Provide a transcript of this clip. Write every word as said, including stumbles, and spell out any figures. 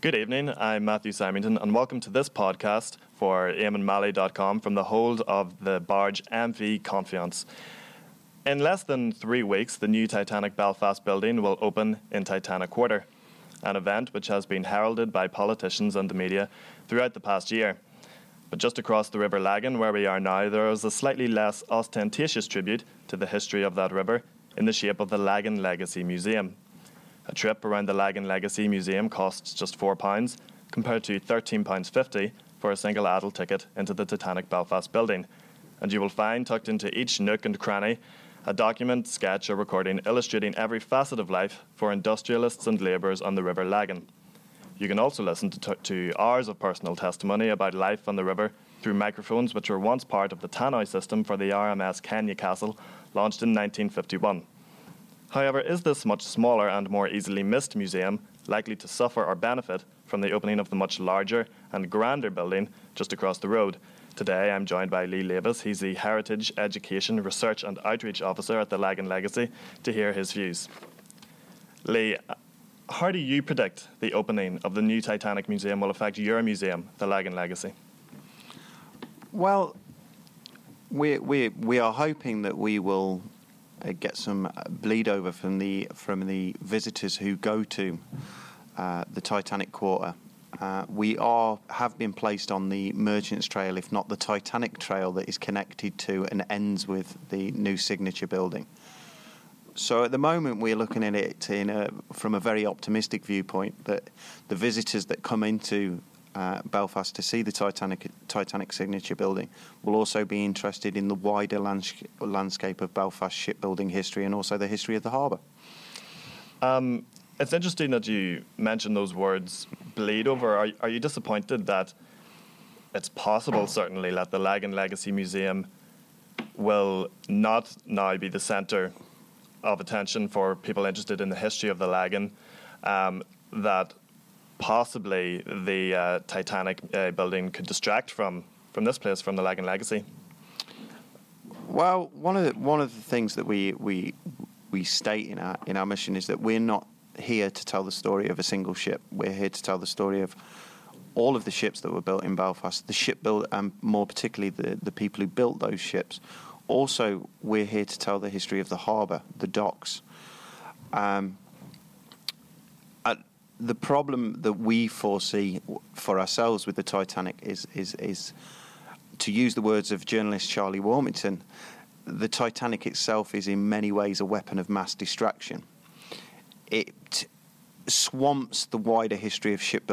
Good evening, I'm Matthew Symington and welcome to this podcast for Eamon Malley dot com from the hold of the barge M V Confiance. In less than three weeks, the new Titanic Belfast building will open in Titanic Quarter, an event which has been heralded by politicians and the media throughout the past year. But just across the River Lagan, where we are now, there is a slightly less ostentatious tribute to the history of that river in the shape of the Lagan Legacy Museum. A trip around the Lagan Legacy Museum costs just four pounds, compared to thirteen pounds fifty for a single adult ticket into the Titanic Belfast building. And you will find tucked into each nook and cranny a document, sketch or recording illustrating every facet of life for industrialists and labourers on the River Lagan. You can also listen to, t- to hours of personal testimony about life on the river through microphones which were once part of the tannoy system for the R M S Kenya Castle, launched in nineteen fifty-one. However, is this much smaller and more easily missed museum likely to suffer or benefit from the opening of the much larger and grander building just across the road? Today I'm joined by Lee Levis. He's the Heritage, Education, Research and Outreach Officer at the Lagan Legacy, to hear his views. Lee, how do you predict the opening of the new Titanic Museum will affect your museum, the Lagan Legacy? Well, we we we are hoping that we will uh, get some bleed over from the from the visitors who go to uh, the Titanic Quarter. Uh, we are have been placed on the Merchants Trail, if not the Titanic Trail, that is connected to and ends with the new signature building. So at the moment we're looking at it in a, from a very optimistic viewpoint, that the visitors that come into uh, Belfast to see the Titanic Titanic signature building will also be interested in the wider landscape, landscape of Belfast shipbuilding history and also the history of the harbour. Um, it's interesting that you mentioned those words, bleed over. Are, are you disappointed that it's possible, certainly, that the Lagan Legacy Museum will not now be the centre of attention for people interested in the history of the Lagan, um, that possibly the uh, Titanic uh, building could distract from, from this place, from the Lagan Legacy? Well, one of the, one of the things that we we we state in our in our mission is that we're not here to tell the story of a single ship. We're here to tell the story of all of the ships that were built in Belfast, the shipbuild, and more particularly the, the people who built those ships. Also, we're here to tell the history of the harbour, the docks. Um, uh, the problem that we foresee for ourselves with the Titanic is, is, is, to use the words of journalist Charlie Warmington, the Titanic itself is in many ways a weapon of mass distraction. It swamps the wider history of shipbuilding